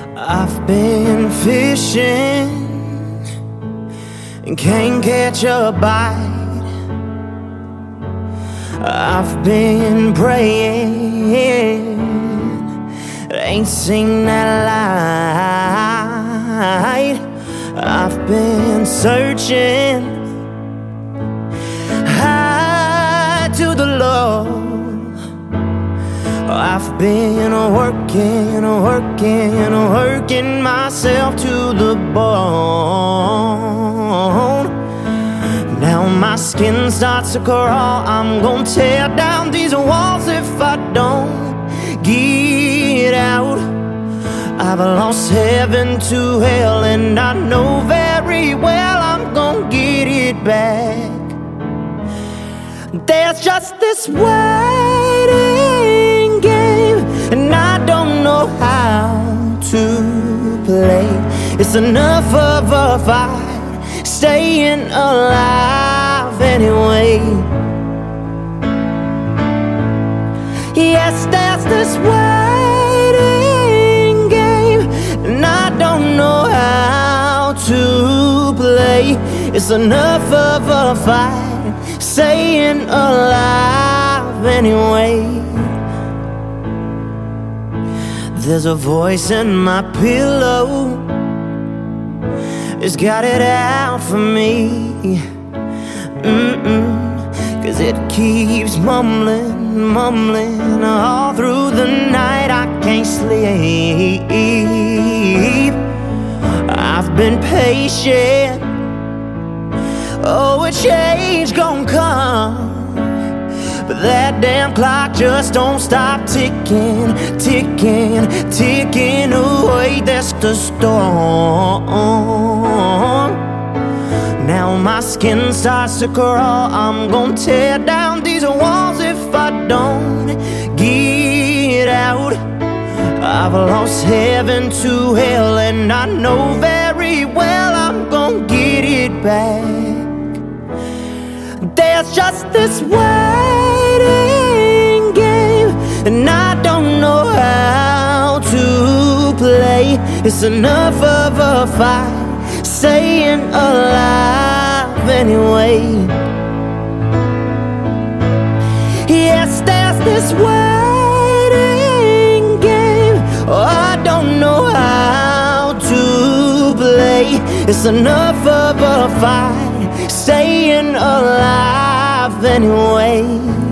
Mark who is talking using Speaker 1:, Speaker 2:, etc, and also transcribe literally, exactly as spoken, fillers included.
Speaker 1: I've been fishing and can't catch a bite. I've been praying, ain't seen that light. I've been searching high to the Lord. I've been working, working, working myself to the bone. Now my skin starts to crawl. I'm gonna tear down these walls if I don't get out. I've lost heaven to hell, and I know very well I'm gonna get it back. There's just this waiting game, and I don't know how to play. It's enough of a fight, staying alive anyway. Yes, there's this waiting game, and I don't know how to play. It's enough of a fight, staying alive anyway. There's a voice in my pillow, it's got it out for me. Mm-mm. Cause it keeps mumbling, mumbling all through the night. I can't sleep. I've been patient, oh, a change gon' come, but that damn clock just don't stop ticking, ticking, ticking away. That's the storm. Now my skin starts to crawl. I'm gonna tear down these walls if I don't get out. I've lost heaven to hell, and I know very well I'm gonna get it back. There's just this waiting game, and I don't know how to play. It's enough of a fight, staying alive anyway. Yes, there's this waiting game, oh, I don't know how to play. It's enough of a fight, staying alive anyway.